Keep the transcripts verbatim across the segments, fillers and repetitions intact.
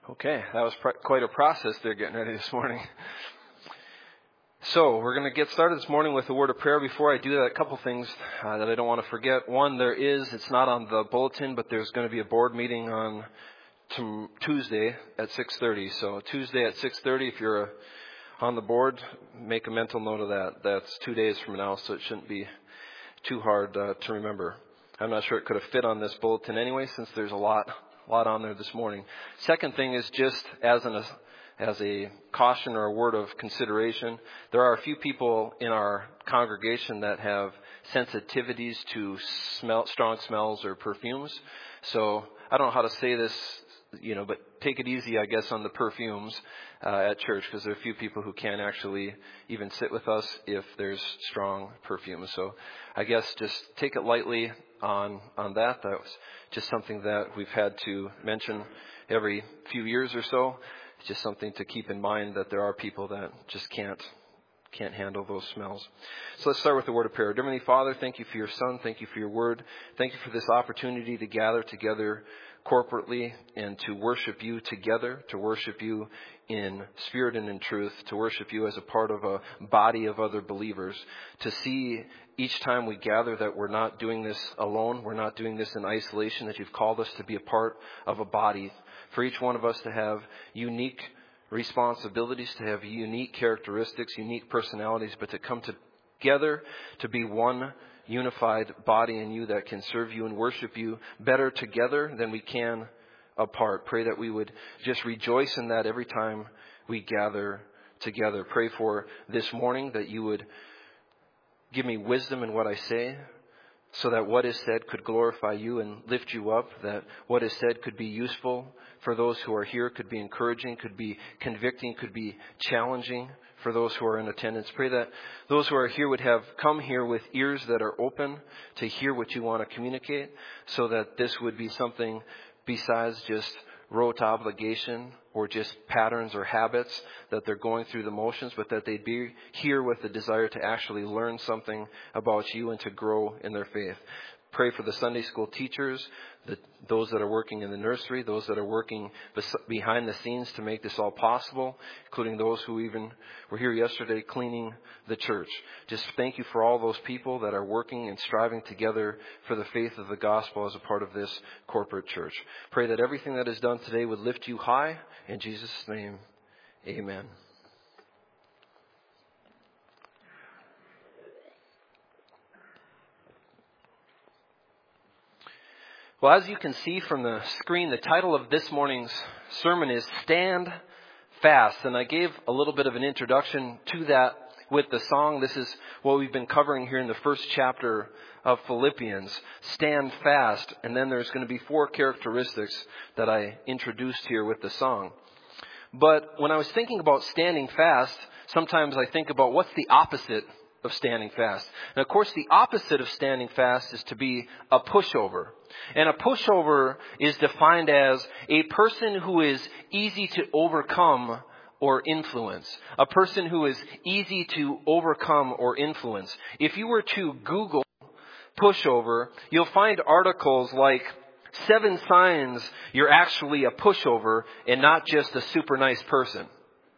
Okay, that was pr- quite a process there getting ready this morning. So we're going to get started this morning with a word of prayer. Before I do that, a couple things uh, that I don't want to forget. One, there is, it's not on the bulletin, but there's going to be a board meeting on t- Tuesday at six thirty. So Tuesday at six thirty, if you're uh, on the board, make a mental note of that. That's two days from now, so it shouldn't be too hard uh, to remember. I'm not sure it could have fit on this bulletin anyway, since there's a lot A lot on there this morning. Second thing is just as an as a caution or a word of consideration, there are a few people in our congregation that have sensitivities to smell, strong smells or perfumes. So I don't know how to say this, you know, but take it easy, I guess, on the perfumes uh, at church, because there are a few people who can't actually even sit with us if there's strong perfumes. So I guess just take it lightly on on that. That was just something that we've had to mention every few years or so. It's just something to keep in mind, that there are people that just can't can't handle those smells. So let's start with the word of prayer. Dear Heavenly Father, thank you for your Son. Thank you for your word. Thank you for this opportunity to gather together corporately and to worship you together, to worship you in spirit and in truth, to worship you as a part of a body of other believers, to see each time we gather that we're not doing this alone, we're not doing this in isolation, that you've called us to be a part of a body, for each one of us to have unique responsibilities, to have unique characteristics, unique personalities, but to come together to be one unified body in you that can serve you and worship you better together than we can apart. Pray that we would just rejoice in that every time we gather together. Pray for this morning that you would give me wisdom in what I say, so that what is said could glorify you and lift you up, that what is said could be useful for those who are here, could be encouraging, could be convicting, could be challenging for those who are in attendance. Pray that those who are here would have come here with ears that are open to hear what you want to communicate, so that this would be something besides just rote obligation or just patterns or habits that they're going through the motions, but that they'd be here with the desire to actually learn something about you and to grow in their faith. Pray for the Sunday school teachers, the, those that are working in the nursery, those that are working bes- behind the scenes to make this all possible, including those who even were here yesterday cleaning the church. Just thank you for all those people that are working and striving together for the faith of the gospel as a part of this corporate church. Pray that everything that is done today would lift you high. In Jesus' name, amen. Well, as you can see from the screen, the title of this morning's sermon is Stand Fast. And I gave a little bit of an introduction to that with the song. This is what we've been covering here in the first chapter of Philippians. Stand fast. And then there's going to be four characteristics that I introduced here with the song. But when I was thinking about standing fast, sometimes I think about what's the opposite of standing fast. And of course, the opposite of standing fast is to be a pushover. And a pushover is defined as a person who is easy to overcome or influence. A person who is easy to overcome or influence. If you were to Google pushover, you'll find articles like seven signs you're actually a pushover and not just a super nice person.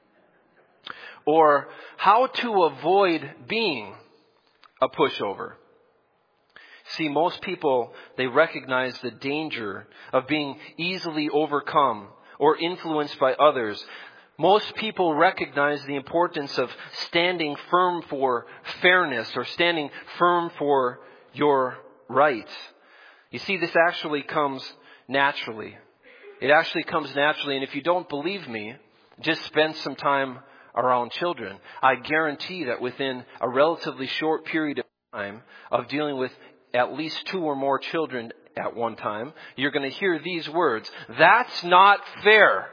Or how to avoid being a pushover. See, most people, they recognize the danger of being easily overcome or influenced by others. Most people recognize the importance of standing firm for fairness or standing firm for your rights. You see, this actually comes naturally. It actually comes naturally. And if you don't believe me, just spend some time around children. I guarantee that within a relatively short period of time of dealing with at least two or more children at one time, you're going to hear these words: "That's not fair."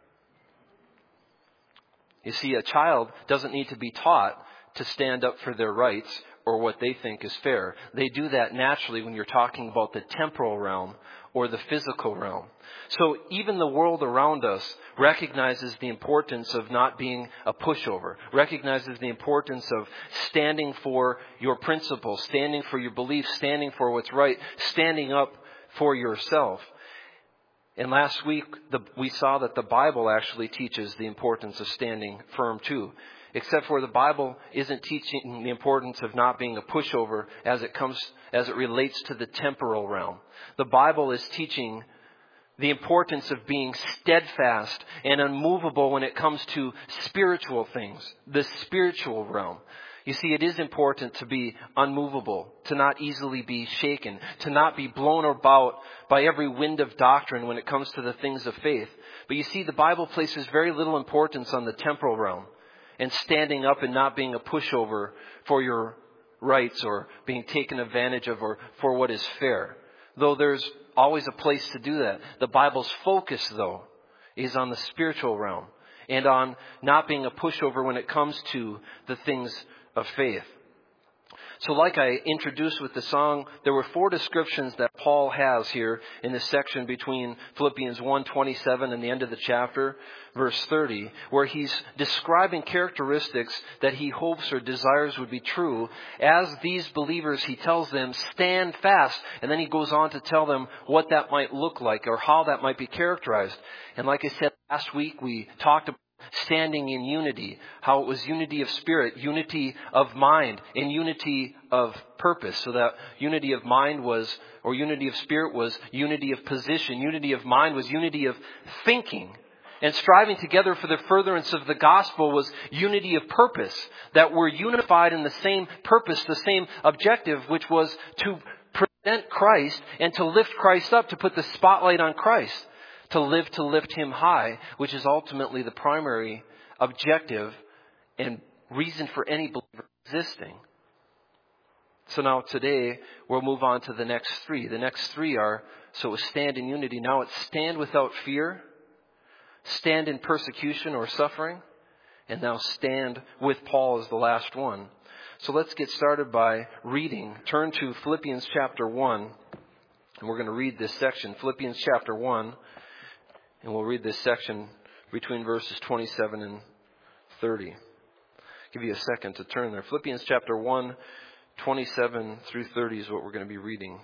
You see, a child doesn't need to be taught to stand up for their rights or what they think is fair. They do that naturally when you're talking about the temporal realm or the physical realm. So even the world around us recognizes the importance of not being a pushover, recognizes the importance of standing for your principles, standing for your beliefs, standing for what's right, standing up for yourself. And last week, the, we saw that the Bible actually teaches the importance of standing firm too. Except for the Bible isn't teaching the importance of not being a pushover as it comes, as it relates to the temporal realm. The Bible is teaching the importance of being steadfast and unmovable when it comes to spiritual things, the spiritual realm. You see, it is important to be unmovable, to not easily be shaken, to not be blown about by every wind of doctrine when it comes to the things of faith. But you see, the Bible places very little importance on the temporal realm and standing up and not being a pushover for your rights or being taken advantage of or for what is fair. Though there's always a place to do that. The Bible's focus, though, is on the spiritual realm and on not being a pushover when it comes to the things of faith. So like I introduced with the song, there were four descriptions that Paul has here in this section between Philippians one twenty-seven and the end of the chapter, verse thirty, where he's describing characteristics that he hopes or desires would be true. As these believers, he tells them, stand fast. And then he goes on to tell them what that might look like or how that might be characterized. And like I said last week, we talked about standing in unity, how it was unity of spirit, unity of mind, and unity of purpose. So that unity of mind was, or unity of spirit was unity of position. Unity of mind was unity of thinking. And striving together for the furtherance of the gospel was unity of purpose. That we're unified in the same purpose, the same objective, which was to present Christ and to lift Christ up, to put the spotlight on Christ. To live to lift Him high, which is ultimately the primary objective and reason for any believer existing. So now today, we'll move on to the next three. The next three are, so it's stand in unity. Now it's stand without fear, stand in persecution or suffering, and now stand with Paul as the last one. So let's get started by reading. Turn to Philippians chapter one, and we're going to read this section. Philippians chapter one. And we'll read this section between verses twenty-seven and thirty. I'll give you a second to turn there. Philippians chapter one, twenty-seven through thirty is what we're going to be reading.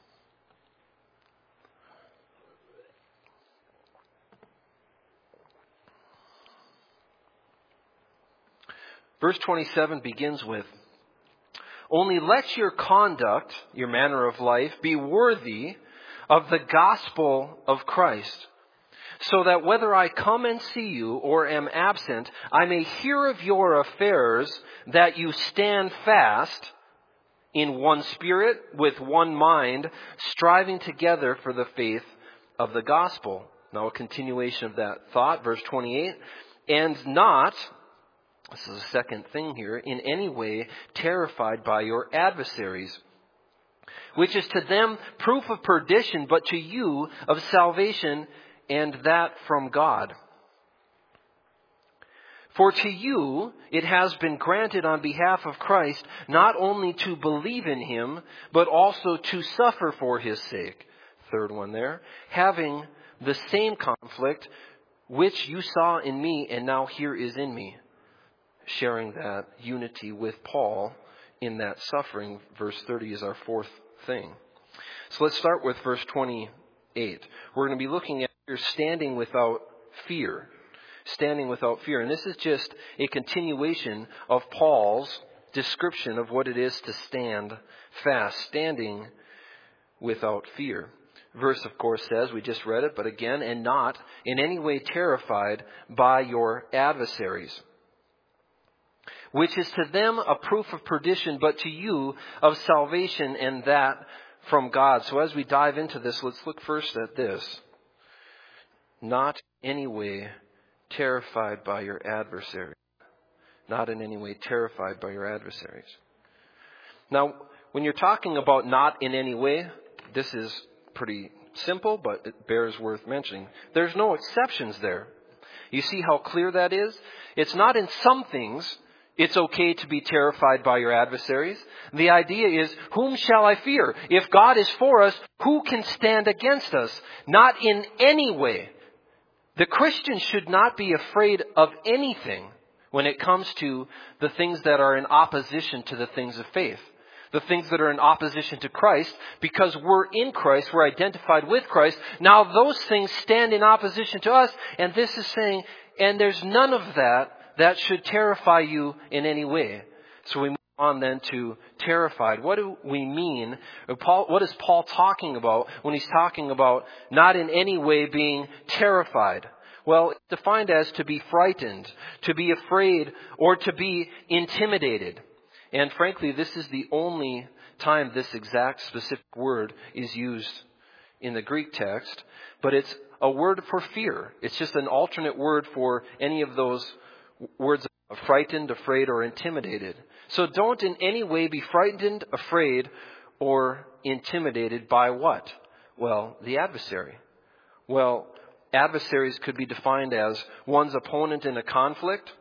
Verse twenty-seven begins with, only let your conduct, your manner of life, be worthy of the gospel of Christ, so that whether I come and see you or am absent, I may hear of your affairs, that you stand fast in one spirit, with one mind, striving together for the faith of the gospel. Now a continuation of that thought, verse twenty-eight, and not, this is a second thing here, in any way terrified by your adversaries, which is to them proof of perdition, but to you of salvation, and that from God. For to you it has been granted on behalf of Christ not only to believe in Him, but also to suffer for His sake. Third one there. Having the same conflict which you saw in me and now here is in me. Sharing that unity with Paul in that suffering. Verse thirty is our fourth thing. So let's start with verse twenty-eight. We're going to be looking at standing without fear. Standing without fear. And this is just a continuation of Paul's description of what it is to stand fast. Standing without fear. Verse, of course, says, we just read it, but again, and not in any way terrified by your adversaries, which is to them a proof of perdition, but to you of salvation, and that from God. So as we dive into this, let's look first at this. Not in any way terrified by your adversaries. Not in any way terrified by your adversaries. Now, when you're talking about not in any way, this is pretty simple, but it bears worth mentioning. There's no exceptions there. You see how clear that is? It's not in some things it's okay to be terrified by your adversaries. The idea is, whom shall I fear? If God is for us, who can stand against us? Not in any way. The Christian should not be afraid of anything when it comes to the things that are in opposition to the things of faith. the things that are in opposition to Christ, because we're in Christ, we're identified with Christ. Now those things stand in opposition to us, and this is saying, and there's none of that that should terrify you in any way. So we move on then to terrified. What do we mean? Paul, what is Paul talking about when he's talking about not in any way being terrified? Well, it's defined as to be frightened, to be afraid, or to be intimidated. And frankly, this is the only time this exact specific word is used in the Greek text. But it's a word for fear. It's just an alternate word for any of those words of frightened, afraid, or intimidated. So don't in any way be frightened, afraid, or intimidated by what? Well, the adversary. Well, adversaries could be defined as one's opponent in a conflict,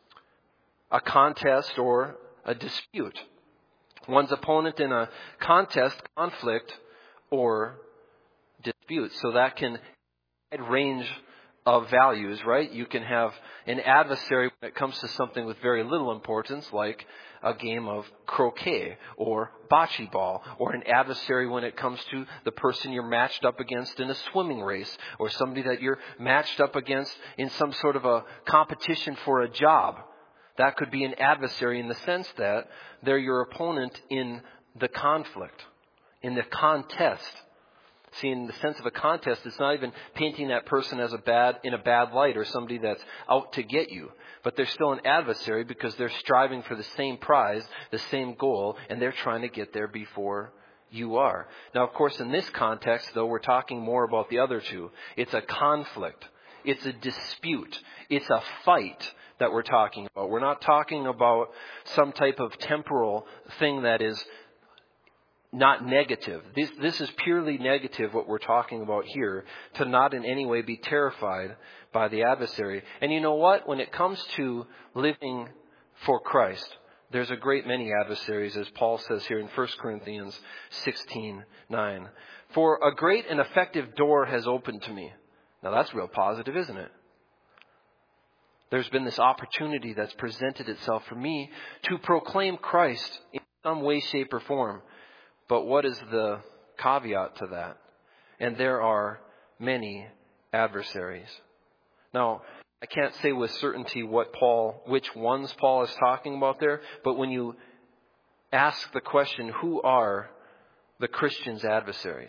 a contest, or a dispute. One's opponent in a contest, conflict, or dispute. So that can have a range of values, right? You can have an adversary when it comes to something with very little importance, like a game of croquet or bocce ball, or an adversary when it comes to the person you're matched up against in a swimming race, or somebody that you're matched up against in some sort of a competition for a job. That could be an adversary in the sense that they're your opponent in the conflict, in the contest. See, in the sense of a contest, it's not even painting that person as a bad, in a bad light or somebody that's out to get you. But they're still an adversary because they're striving for the same prize, the same goal, and they're trying to get there before you are. Now, of course, in this context, though, we're talking more about the other two. It's a conflict. It's a dispute. It's a fight that we're talking about. We're not talking about some type of temporal thing that is not negative. This, this is purely negative, what we're talking about here, to not in any way be terrified by the adversary. And you know what? When it comes to living for Christ, there's a great many adversaries, as Paul says here in First Corinthians sixteen nine. For a great and effective door has opened to me. Now that's real positive, isn't it? There's been this opportunity that's presented itself for me to proclaim Christ in some way, shape, or form. But what is the caveat to that? And there are many adversaries. Now, I can't say with certainty what Paul, which ones Paul is talking about there, but when you ask the question, who are the Christian's adversaries?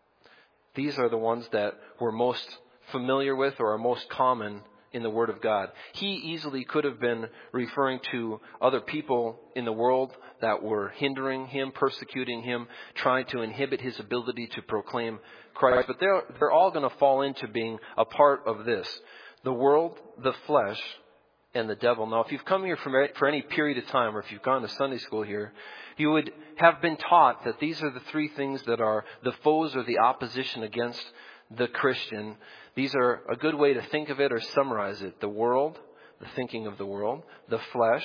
These are the ones that we're most familiar with or are most common in the Word of God. He easily could have been referring to other people in the world that were hindering him, persecuting him, trying to inhibit his ability to proclaim Christ. But they're, they're all going to fall into being a part of this. The world, the flesh, and the devil. Now, if you've come here for, for any period of time, or if you've gone to Sunday school here, you would have been taught that these are the three things that are the foes or the opposition against the Christian. These are a good way to think of it or summarize it. The world, the thinking of the world, the flesh,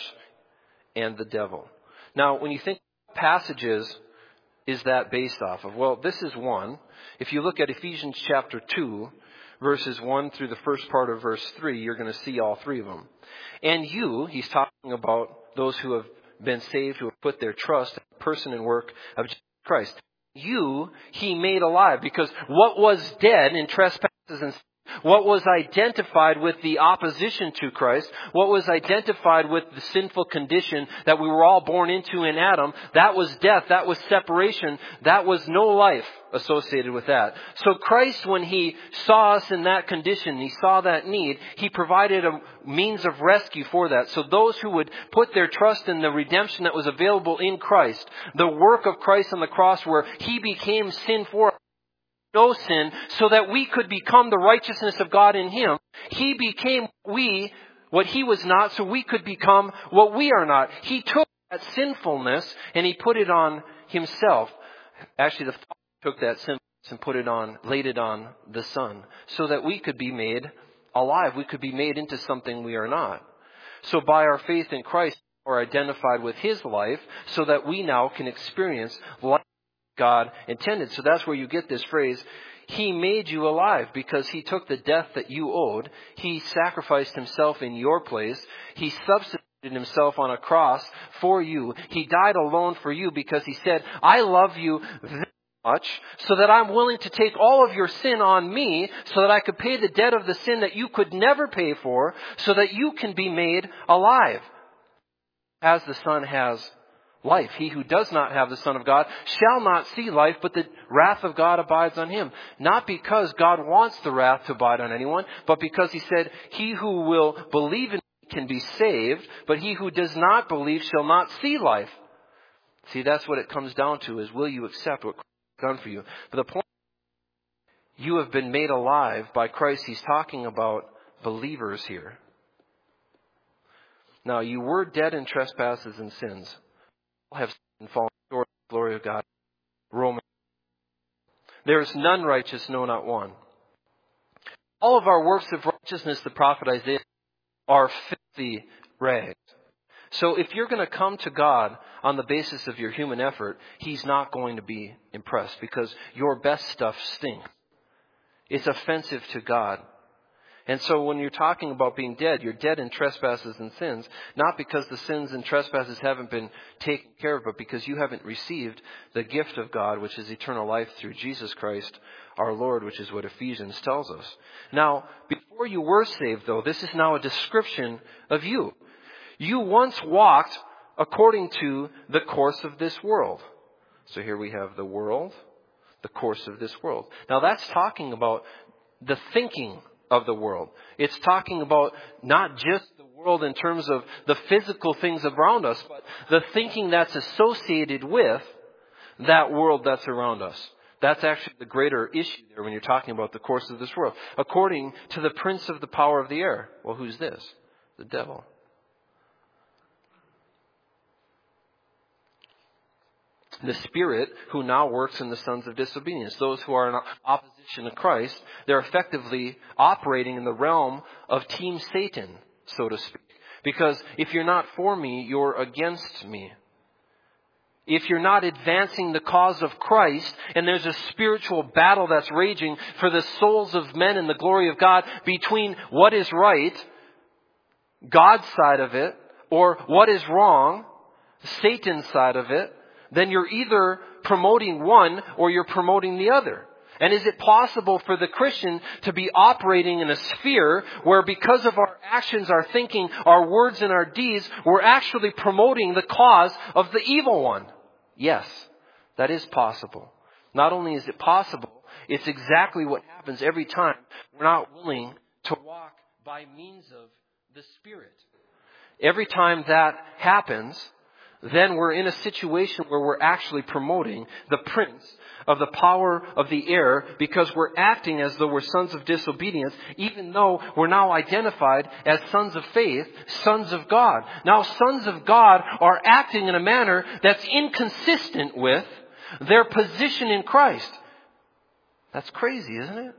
and the devil. Now, when you think passages is that based off of? Well, this is one. If you look at Ephesians chapter two, verses one through the first part of verse three, you're going to see all three of them. And you, he's talking about those who have been saved, who have put their trust in the person and work of Jesus Christ. You, he made alive, because what was dead in trespasses and sin, what was identified with the opposition to Christ, what was identified with the sinful condition that we were all born into in Adam, that was death, that was separation, that was no life associated with that. So Christ, when he saw us in that condition, he saw that need, he provided a means of rescue for that. So those who would put their trust in the redemption that was available in Christ, the work of Christ on the cross where he became sin for us, no sin, so that we could become the righteousness of God in him. He became we what he was not, so we could become what we are not. He took that sinfulness and he put it on himself. Actually, the Father took that sinfulness and put it on, laid it on the Son, so that we could be made alive. We could be made into something we are not. So by our faith in Christ, we are identified with his life, so that we now can experience life God intended. So that's where you get this phrase, he made you alive, because he took the death that you owed. He sacrificed himself in your place. He substituted himself on a cross for you. He died alone for you because he said, I love you this much so that I'm willing to take all of your sin on me so that I could pay the debt of the sin that you could never pay for so that you can be made alive. As the Son has life. He who does not have the Son of God shall not see life, but the wrath of God abides on him. Not because God wants the wrath to abide on anyone, but because he said, he who will believe in me can be saved, but he who does not believe shall not see life. See, that's what it comes down to, is will you accept what Christ has done for you? But the point, you have been made alive by Christ. He's talking about believers here. Now, you were dead in trespasses and sins. Have sinned and fallen short of the glory of God. Romans. There is none righteous, no, not one. All of our works of righteousness, the prophet Isaiah, are filthy rags. So if you're going to come to God on the basis of your human effort, He's not going to be impressed because your best stuff stinks. It's offensive to God. And so when you're talking about being dead, you're dead in trespasses and sins, not because the sins and trespasses haven't been taken care of, but because you haven't received the gift of God, which is eternal life through Jesus Christ, our Lord, which is what Ephesians tells us. Now, before you were saved, though, this is now a description of you. You once walked according to the course of this world. So here we have the world, the course of this world. Now that's talking about the thinking of the world. It's talking about not just the world in terms of the physical things around us, but the thinking that's associated with that world that's around us. That's actually the greater issue there when you're talking about the course of this world. According to the prince of the power of the air. Well, who's this? The devil. The spirit who now works in the sons of disobedience. Those who are in opposition to Christ, they're effectively operating in the realm of Team Satan, so to speak. Because if you're not for me, you're against me. If you're not advancing the cause of Christ, and there's a spiritual battle that's raging for the souls of men and the glory of God between what is right, God's side of it, or what is wrong, Satan's side of it, then you're either promoting one or you're promoting the other. And is it possible for the Christian to be operating in a sphere where because of our actions, our thinking, our words, and our deeds, we're actually promoting the cause of the evil one? Yes, that is possible. Not only is it possible, it's exactly what happens every time we're not willing to walk by means of the Spirit. Every time that happens, then we're in a situation where we're actually promoting the prince of the power of the air because we're acting as though we're sons of disobedience, even though we're now identified as sons of faith, sons of God. Now, sons of God are acting in a manner that's inconsistent with their position in Christ. That's crazy, isn't it?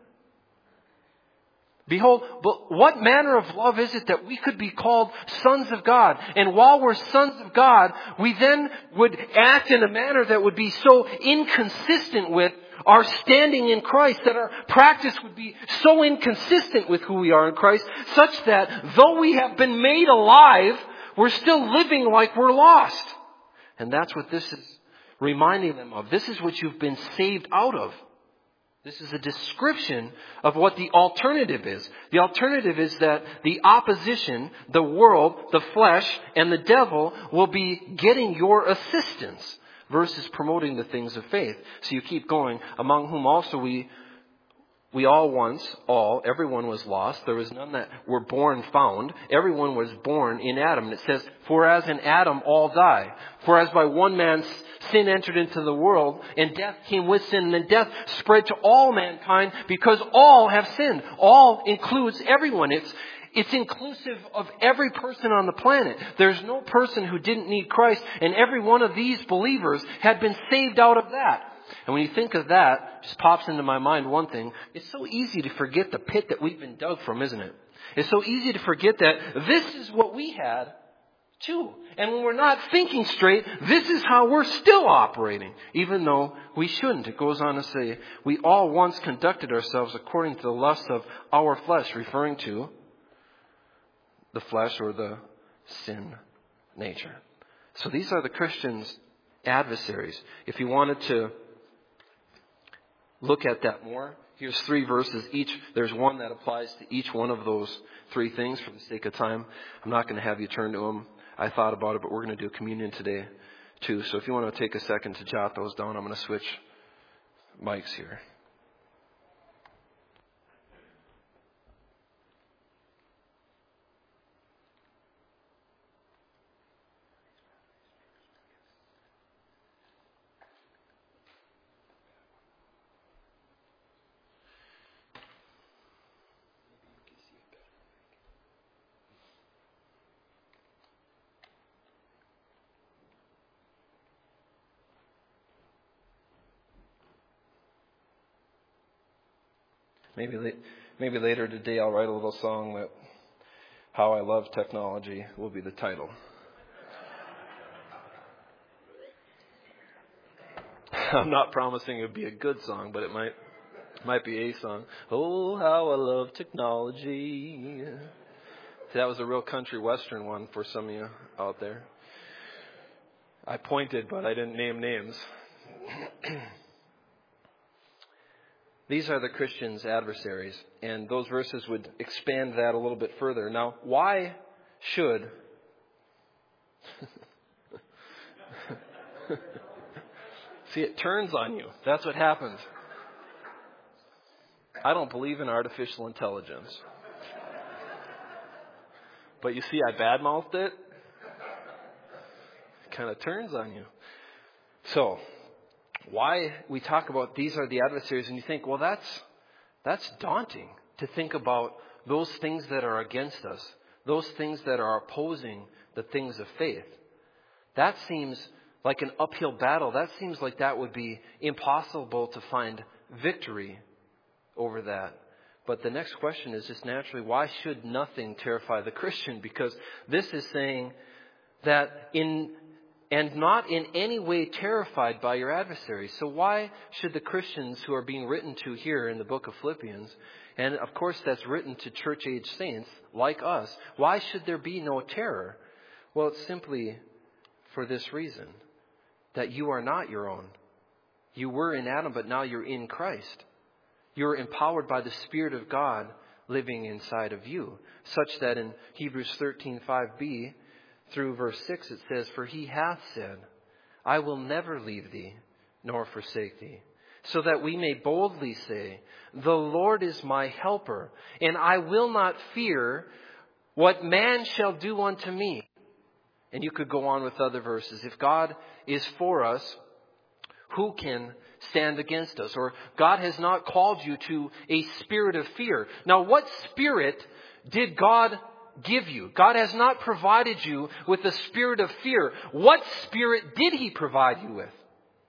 Behold, but what manner of love is it that we could be called sons of God? And while we're sons of God, we then would act in a manner that would be so inconsistent with our standing in Christ, that our practice would be so inconsistent with who we are in Christ, such that though we have been made alive, we're still living like we're lost. And that's what this is reminding them of. This is what you've been saved out of. This is a description of what the alternative is. The alternative is that the opposition, the world, the flesh, and the devil will be getting your assistance versus promoting the things of faith. So you keep going, among whom also we we all once, all, everyone was lost. There was none that were born found. Everyone was born in Adam. And it says, for as in Adam all die. For as by one man sin entered into the world, and death came with sin, and then death spread to all mankind because all have sinned. All includes everyone. It's It's inclusive of every person on the planet. There's no person who didn't need Christ, and every one of these believers had been saved out of that. And when you think of that, just pops into my mind one thing. It's so easy to forget the pit that we've been dug from, isn't it? It's so easy to forget that this is what we had too. And when we're not thinking straight, this is how we're still operating, even though we shouldn't. It goes on to say, we all once conducted ourselves according to the lust of our flesh, referring to the flesh or the sin nature. So these are the Christian's adversaries. If you wanted to look at that more, here's three verses. Each there's one that applies to each one of those three things for the sake of time. I'm not going to have you turn to them. I thought about it, but we're going to do communion today too. So if you want to take a second to jot those down, I'm going to switch mics here. Maybe maybe later today I'll write a little song that How I Love Technology will be the title. I'm not promising it would be a good song, but it might might be a song. Oh, how I love technology. See, that was a real country western one for some of you out there. I pointed, but I didn't name names. These are the Christian's adversaries, and those verses would expand that a little bit further. Now, why should see, it turns on you. That's what happens. I don't believe in artificial intelligence. But you see, I badmouthed it. It kind of turns on you. So, why we talk about these are the adversaries, and you think, well, that's that's daunting to think about those things that are against us, those things that are opposing the things of faith. That seems like an uphill battle. That seems like that would be impossible to find victory over that. But the next question is just naturally, why should nothing terrify the Christian? Because this is saying that in and not in any way terrified by your adversaries. So why should the Christians who are being written to here in the book of Philippians, and of course that's written to church-age saints like us, why should there be no terror? Well, it's simply for this reason, that you are not your own. You were in Adam, but now you're in Christ. You're empowered by the Spirit of God living inside of you, such that in Hebrews thirteen five b, through verse six, it says, For he hath said, I will never leave thee, nor forsake thee. So that we may boldly say, The Lord is my helper, and I will not fear what man shall do unto me. And you could go on with other verses. If God is for us, who can stand against us? Or God has not called you to a spirit of fear. Now, what spirit did God give you? God has not provided you with a spirit of fear. What spirit did He provide you with?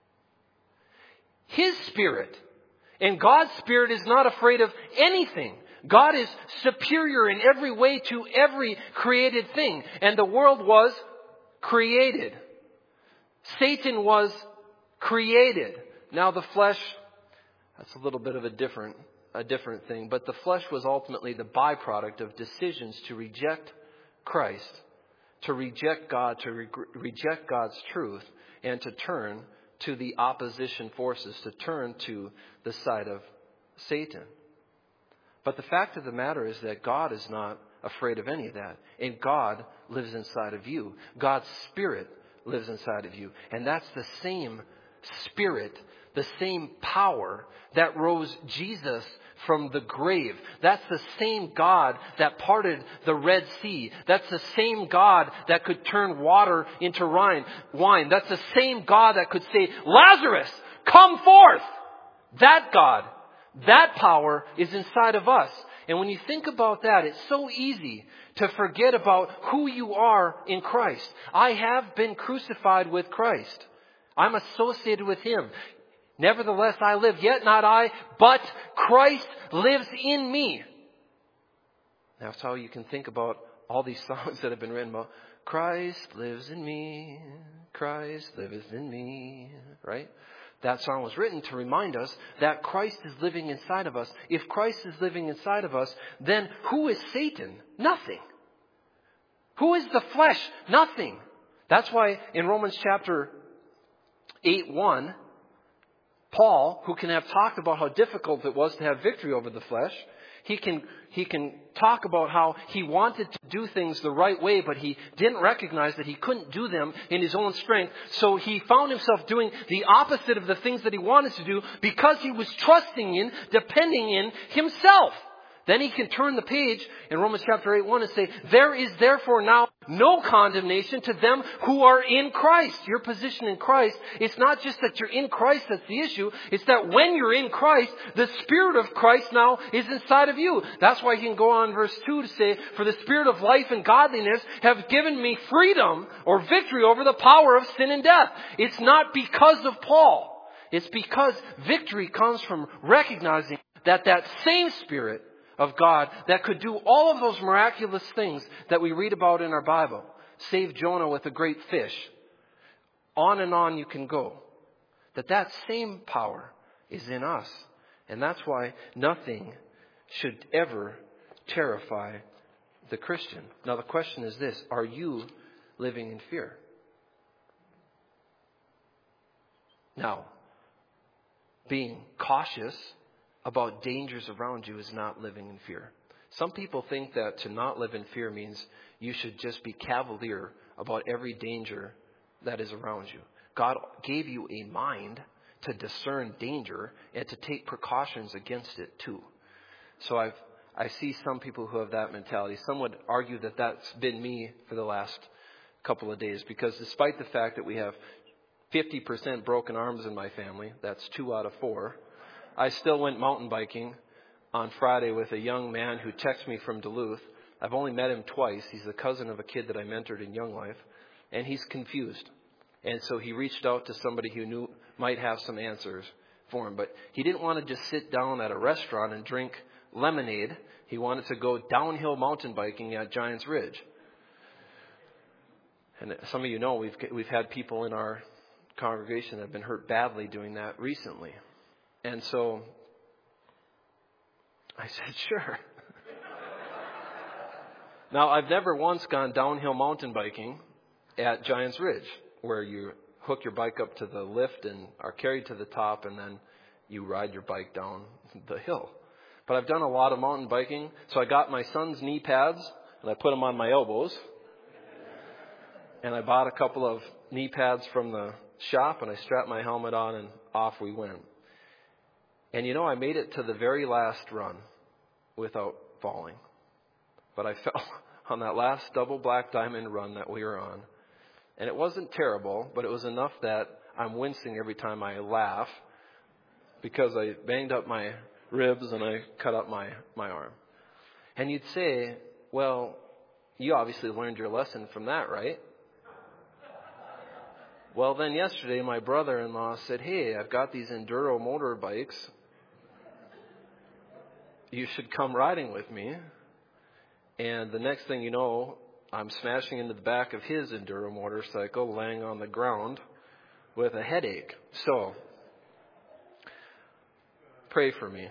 His Spirit. And God's Spirit is not afraid of anything. God is superior in every way to every created thing. And the world was created. Satan was created. Now the flesh, that's a little bit of a different a different thing. But the flesh was ultimately the byproduct of decisions to reject Christ, to reject God, to re- reject God's truth, and to turn to the opposition forces, to turn to the side of Satan. But the fact of the matter is that God is not afraid of any of that. And God lives inside of you. God's Spirit lives inside of you. And that's the same Spirit, the same power that rose Jesus from the grave. That's the same God that parted the Red Sea. That's the same God that could turn water into wine. That's the same God that could say, Lazarus, come forth. That God, that power is inside of us. And when you think about that, it's so easy to forget about who you are in Christ. I have been crucified with Christ. I'm associated with Him. Nevertheless, I live, yet not I, but Christ lives in me. That's how you can think about all these songs that have been written about Christ lives in me, Christ lives in me, right? That song was written to remind us that Christ is living inside of us. If Christ is living inside of us, then who is Satan? Nothing. Who is the flesh? Nothing. That's why in Romans chapter eight one, Paul, who can have talked about how difficult it was to have victory over the flesh, he can he can talk about how he wanted to do things the right way, but he didn't recognize that he couldn't do them in his own strength. So he found himself doing the opposite of the things that he wanted to do because he was trusting in, depending in himself. Then he can turn the page in Romans chapter eight one and say, there is therefore now no condemnation to them who are in Christ. Your position in Christ, it's not just that you're in Christ that's the issue. It's that when you're in Christ, the Spirit of Christ now is inside of you. That's why he can go on verse two to say, for the Spirit of life and godliness have given me freedom or victory over the power of sin and death. It's not because of Paul. It's because victory comes from recognizing that that same Spirit of God that could do all of those miraculous things that we read about in our Bible. Save Jonah with a great fish. On and on you can go. That that same power is in us. And that's why nothing should ever terrify the Christian. Now the question is this, are you living in fear? Now, being cautious about dangers around you is not living in fear. Some people think that to not live in fear means you should just be cavalier about every danger that is around you. God gave you a mind to discern danger and to take precautions against it too. So I've, I see some people who have that mentality. Some would argue that that's been me for the last couple of days, because despite the fact that we have fifty percent broken arms in my family, that's two out of four, I still went mountain biking on Friday with a young man who texted me from Duluth. I've only met him twice. He's the cousin of a kid that I mentored in Young Life. And he's confused. And so he reached out to somebody who knew might have some answers for him. But he didn't want to just sit down at a restaurant and drink lemonade. He wanted to go downhill mountain biking at Giants Ridge. And some of you know we've we've had people in our congregation that have been hurt badly doing that recently. And so I said, sure. Now, I've never once gone downhill mountain biking at Giants Ridge, where you hook your bike up to the lift and are carried to the top, and then you ride your bike down the hill. But I've done a lot of mountain biking, so I got my son's knee pads, and I put them on my elbows. And I bought a couple of knee pads from the shop, and I strapped my helmet on, and off we went. And you know, I made it to the very last run without falling. But I fell on that last double black diamond run that we were on. And it wasn't terrible, but it was enough that I'm wincing every time I laugh because I banged up my ribs and I cut up my, my arm. And you'd say, well, you obviously learned your lesson from that, right? Well, then yesterday my brother-in-law said, hey, I've got these enduro motorbikes. You should come riding with me. And the next thing you know, I'm smashing into the back of his enduro motorcycle, laying on the ground with a headache. So, pray for me.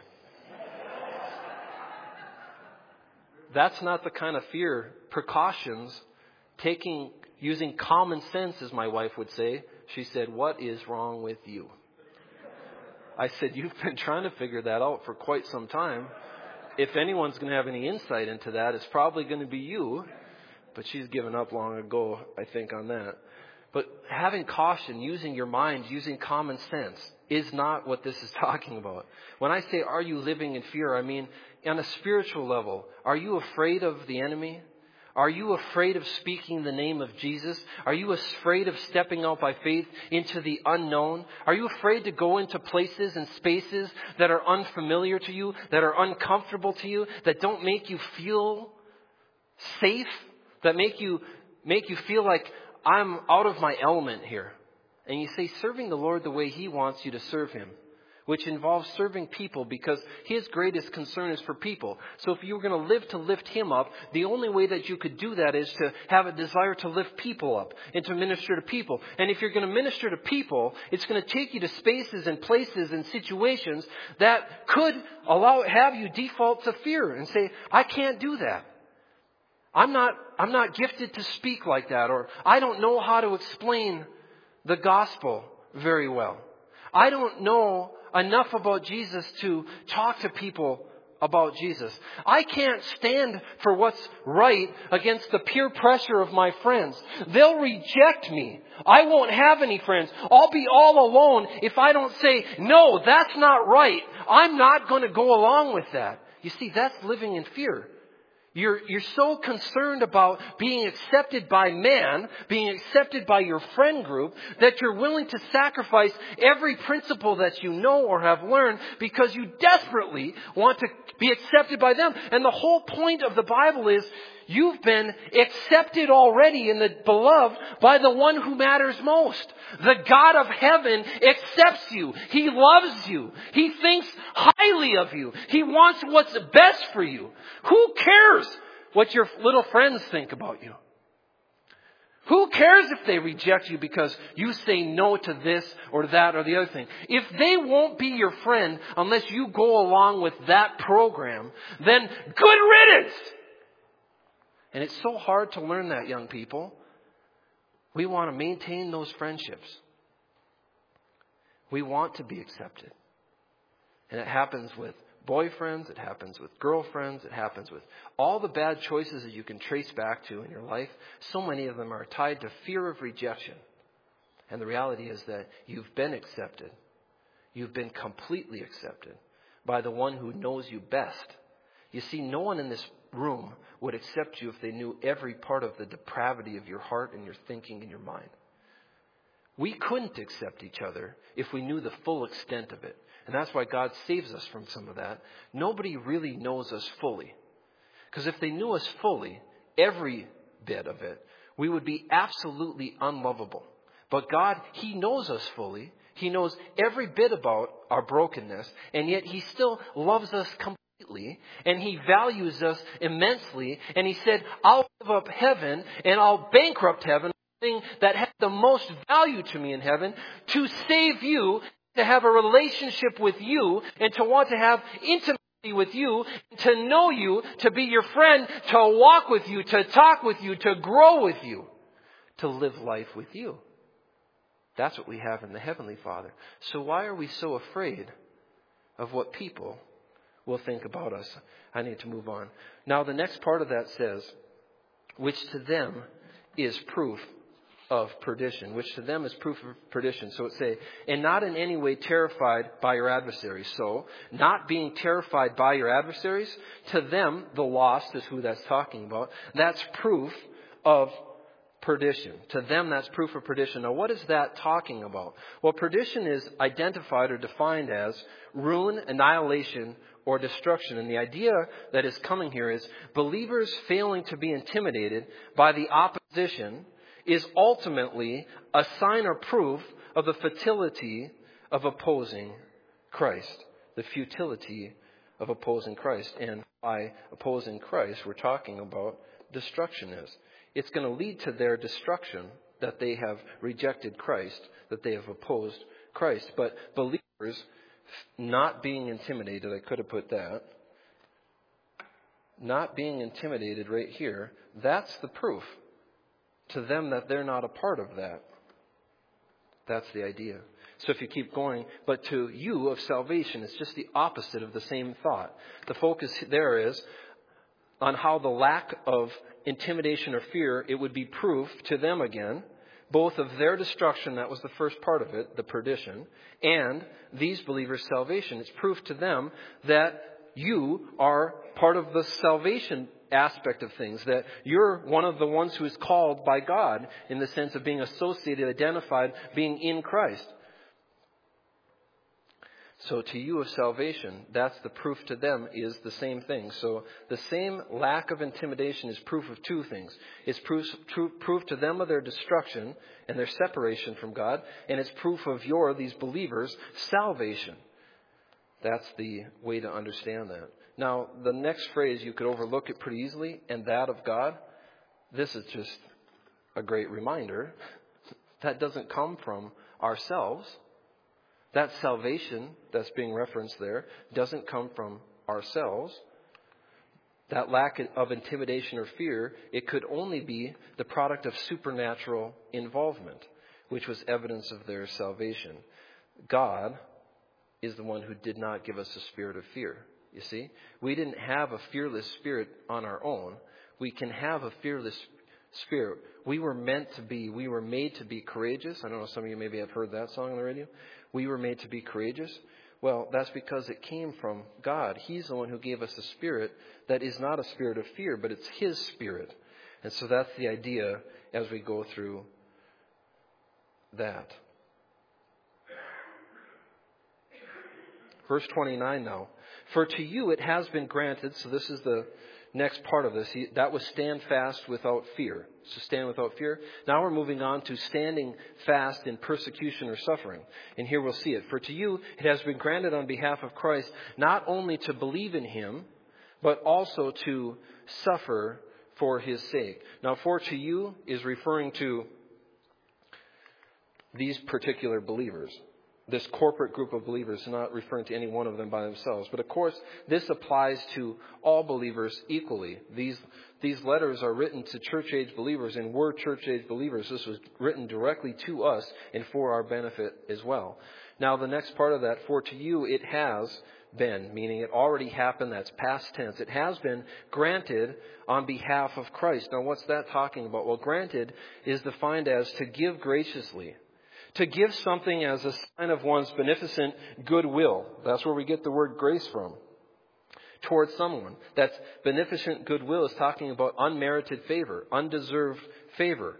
That's not the kind of fear. Precautions, taking, using common sense, as my wife would say. She said, what is wrong with you? I said, you've been trying to figure that out for quite some time. If anyone's going to have any insight into that, it's probably going to be you. But she's given up long ago, I think, on that. But having caution, using your mind, using common sense is not what this is talking about. When I say, are you living in fear, I mean, on a spiritual level, are you afraid of the enemy? Are you afraid of speaking the name of Jesus? Are you afraid of stepping out by faith into the unknown? Are you afraid to go into places and spaces that are unfamiliar to you, that are uncomfortable to you, that don't make you feel safe, that make you make you feel like I'm out of my element here? And you say, serving the Lord the way He wants you to serve Him, which involves serving people, because His greatest concern is for people. So if you were going to live to lift Him up, the only way that you could do that is to have a desire to lift people up and to minister to people. And if you're going to minister to people, it's going to take you to spaces and places and situations that could allow have you default to fear and say, I can't do that. I'm not, I'm not gifted to speak like that, or I don't know how to explain the gospel very well. I don't know enough about Jesus to talk to people about Jesus. I can't stand for what's right against the peer pressure of my friends. They'll reject me. I won't have any friends. I'll be all alone if I don't say, no, that's not right. I'm not going to go along with that. You see, that's living in fear. You're, you're so concerned about being accepted by man, being accepted by your friend group, that you're willing to sacrifice every principle that you know or have learned because you desperately want to be accepted by them. And the whole point of the Bible is you've been accepted already in the beloved by the one who matters most. The God of heaven accepts you. He loves you. He thinks highly of you. He wants what's best for you. Who cares what your little friends think about you? Who cares if they reject you because you say no to this or that or the other thing? If they won't be your friend unless you go along with that program, then good riddance! And it's so hard to learn that, young people. We want to maintain those friendships. We want to be accepted. And it happens with boyfriends, it happens with girlfriends, it happens with all the bad choices that you can trace back to in your life. So many of them are tied to fear of rejection. And the reality is that you've been accepted. You've been completely accepted by the one who knows you best. You see, no one in this room would accept you if they knew every part of the depravity of your heart and your thinking and your mind. We couldn't accept each other if we knew the full extent of it. And that's why God saves us from some of that. Nobody really knows us fully. Because if they knew us fully, every bit of it, we would be absolutely unlovable. But God, He knows us fully. He knows every bit about our brokenness. And yet He still loves us completely. And He values us immensely. And He said, I'll give up heaven and I'll bankrupt heaven, the thing that has the most value to me in heaven, to save you, to have a relationship with you, and to want to have intimacy with you, to know you, to be your friend, to walk with you, to talk with you, to grow with you, to live life with you. That's what we have in the Heavenly Father. So why are we so afraid of what people will think about us? I need to move on. Now the next part of that says, which to them is proof of perdition, which to them is proof of perdition. So it say, and not in any way terrified by your adversaries. So, not being terrified by your adversaries, to them, the lost is who that's talking about. That's proof of perdition. To them, that's proof of perdition. Now, what is that talking about? Well, perdition is identified or defined as ruin, annihilation, or destruction. And the idea that is coming here is believers failing to be intimidated by the opposition is ultimately a sign or proof of the futility of opposing Christ. The futility of opposing Christ. And by opposing Christ, we're talking about destruction is. It's going to lead to their destruction that they have rejected Christ, that they have opposed Christ. But believers not being intimidated, I could have put that, not being intimidated right here, that's the proof to them that they're not a part of that. That's the idea. So if you keep going, but to you of salvation, it's just the opposite of the same thought. The focus there is on how the lack of intimidation or fear, it would be proof to them again, both of their destruction, that was the first part of it, the perdition, and these believers' salvation. It's proof to them that you are part of the salvation aspect of things, that you're one of the ones who is called by God in the sense of being associated, identified, being in Christ. So to you of salvation, that's the proof to them is the same thing. So the same lack of intimidation is proof of two things. It's proof, true, proof to them of their destruction and their separation from God, and it's proof of your, these believers, salvation. That's the way to understand that. Now, the next phrase, you could overlook it pretty easily, and that of God. This is just a great reminder. That doesn't come from ourselves. That salvation that's being referenced there doesn't come from ourselves. that lack of intimidation or fear, it could only be the product of supernatural involvement, which was evidence of their salvation. God is the one who did not give us a spirit of fear. You see, we didn't have a fearless spirit on our own. We can have a fearless spirit. We were meant to be, we were made to be courageous. I don't know, some of you maybe have heard that song on the radio. We were made to be courageous. Well, that's because it came from God. He's the one who gave us a spirit that is not a spirit of fear, but it's His spirit. And so that's the idea as we go through that. Verse twenty-nine now. For to you it has been granted, so this is the next part of this. That was stand fast without fear. So stand without fear. Now we're moving on to standing fast in persecution or suffering. And here we'll see it. For to you it has been granted on behalf of Christ not only to believe in Him, but also to suffer for His sake. Now, for to you is referring to these particular believers. This corporate group of believers, not referring to any one of them by themselves. But of course, this applies to all believers equally. These, these letters are written to church-age believers, and we're church-age believers. This was written directly to us and for our benefit as well. Now, the next part of that, for to you it has been, meaning it already happened, that's past tense. It has been granted on behalf of Christ. Now, what's that talking about? Well, granted is defined as to give graciously. To give something as a sign of one's beneficent goodwill. That's where we get the word grace from. Towards someone. That's beneficent goodwill is talking about unmerited favor, undeserved favor,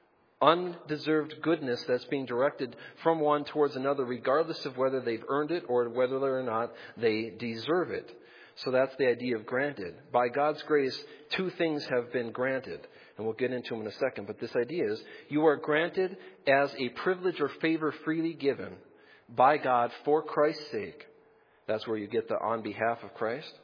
undeserved goodness that's being directed from one towards another, regardless of whether they've earned it or whether or not they deserve it. So that's the idea of granted. By God's grace, two things have been granted. And we'll get into them in a second. But this idea is, you are granted as a privilege or favor freely given by God for Christ's sake. That's where you get the on behalf of Christ.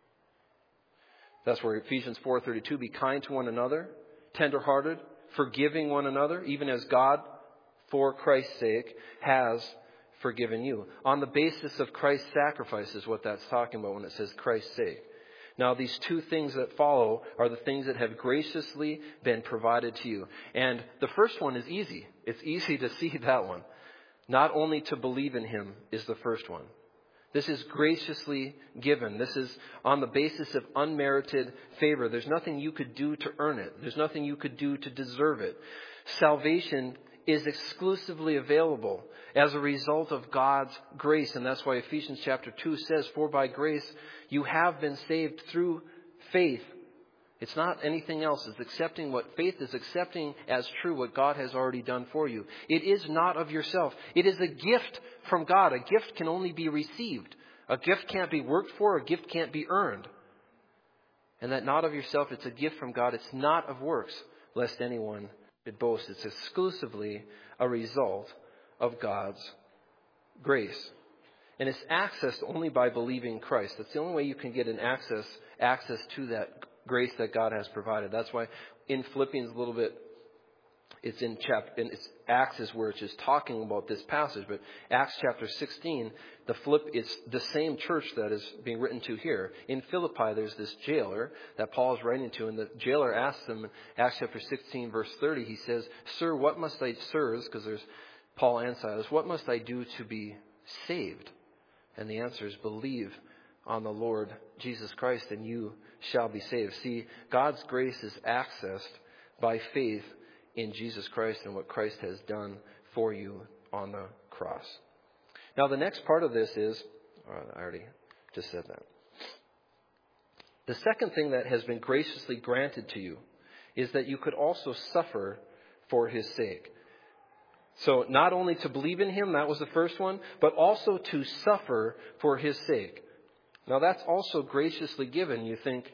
That's where Ephesians four thirty-two, be kind to one another, tenderhearted, forgiving one another, even as God, for Christ's sake, has forgiven you. On the basis of Christ's sacrifice is what that's talking about when it says Christ's sake. Now, these two things that follow are the things that have graciously been provided to you. And the first one is easy. It's easy to see that one. Not only to believe in Him is the first one. This is graciously given. This is on the basis of unmerited favor. There's nothing you could do to earn it. There's nothing you could do to deserve it. Salvation is exclusively available as a result of God's grace. And that's why Ephesians chapter two says, for by grace you have been saved through faith. It's not anything else. It's accepting what faith is, accepting as true what God has already done for you. It is not of yourself. It is a gift from God. A gift can only be received. A gift can't be worked for. A gift can't be earned. And that not of yourself, it's a gift from God. It's not of works, lest anyone should boast. It's exclusively a result of God's grace. And it's accessed only by believing Christ. That's the only way you can get an access, access to that grace that God has provided. That's why in Philippians a little bit, it's in chapter, in it's Acts is where it's just talking about this passage. But Acts chapter sixteen, the Philipp, it's the same church that is being written to here. In Philippi, there's this jailer that Paul is writing to, and the jailer asks him in Acts chapter sixteen, verse thirty, he says, Sir, what must I, sirs, because there's Paul and Silas, what must I do to be saved? And the answer is, believe on the Lord Jesus Christ and you shall be saved. See, God's grace is accessed by faith in Jesus Christ and what Christ has done for you on the cross. Now, the next part of this is, oh, I already just said that. The second thing that has been graciously granted to you is that you could also suffer for His sake. So not only to believe in Him, that was the first one, but also to suffer for His sake. Now that's also graciously given. You think,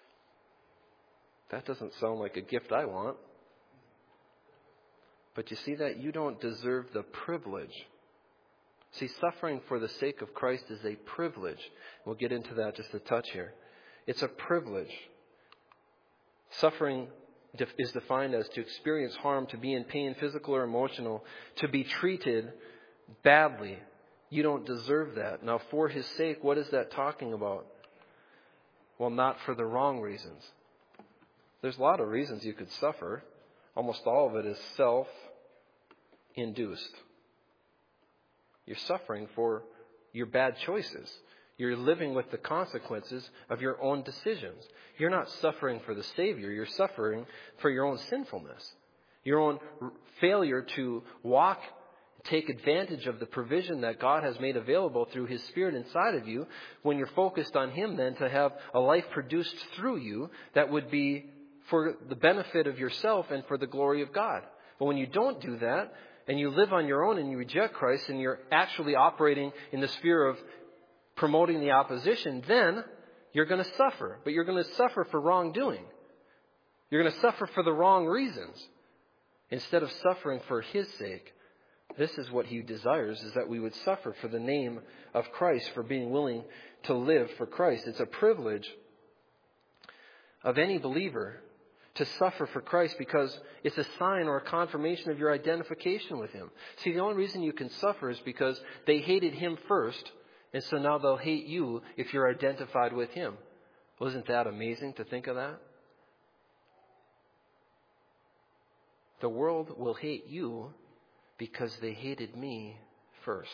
that doesn't sound like a gift I want. But you see that you don't deserve the privilege. See, suffering for the sake of Christ is a privilege. We'll get into that just a touch here. It's a privilege. Suffering is defined as to experience harm, to be in pain, physical or emotional, to be treated badly. You don't deserve that. Now, for His sake, what is that talking about? Well, not for the wrong reasons. There's a lot of reasons you could suffer. Almost all of it is self-induced. You're suffering for your bad choices. You're living with the consequences of your own decisions. You're not suffering for the Savior. You're suffering for your own sinfulness. Your own failure to walk, take advantage of the provision that God has made available through His Spirit inside of you. When you're focused on Him, then to have a life produced through you that would be for the benefit of yourself and for the glory of God. But when you don't do that, and you live on your own and you reject Christ, and you're actually operating in the sphere of promoting the opposition, then you're going to suffer. But you're going to suffer for wrongdoing. You're going to suffer for the wrong reasons. Instead of suffering for His sake, this is what He desires, is that we would suffer for the name of Christ, for being willing to live for Christ. It's a privilege of any believer to suffer for Christ, because it's a sign or a confirmation of your identification with Him. See, the only reason you can suffer is because they hated Him first, and so now they'll hate you if you're identified with Him. Wasn't that amazing to think of that? The world will hate you because they hated me first.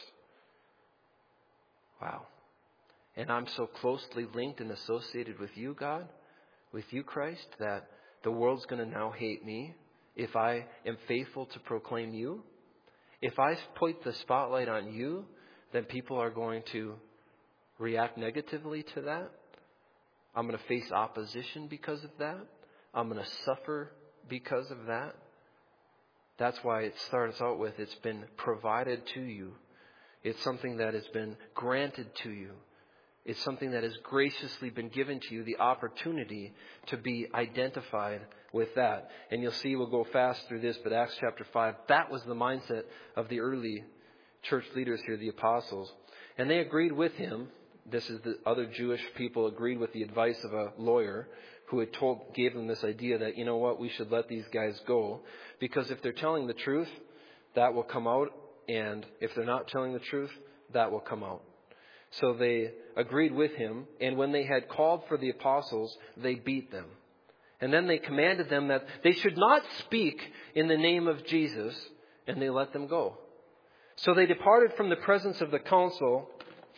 Wow. And I'm so closely linked and associated with you, God, with you, Christ, that the world's going to now hate me if I am faithful to proclaim you. If I put the spotlight on you, then people are going to react negatively to that. I'm going to face opposition because of that. I'm going to suffer because of that. That's why it starts out with, it's been provided to you. It's something that has been granted to you. It's something that has graciously been given to you, the opportunity to be identified with that. And you'll see, we'll go fast through this, but Acts chapter five, that was the mindset of the early church leaders here, the apostles. And they agreed with him. This is the other Jewish people agreed with the advice of a lawyer who had told, gave them this idea that, you know what, we should let these guys go. Because if they're telling the truth, that will come out. And if they're not telling the truth, that will come out. So they agreed with him, and when they had called for the apostles, they beat them. And then they commanded them that they should not speak in the name of Jesus, and they let them go. So they departed from the presence of the council.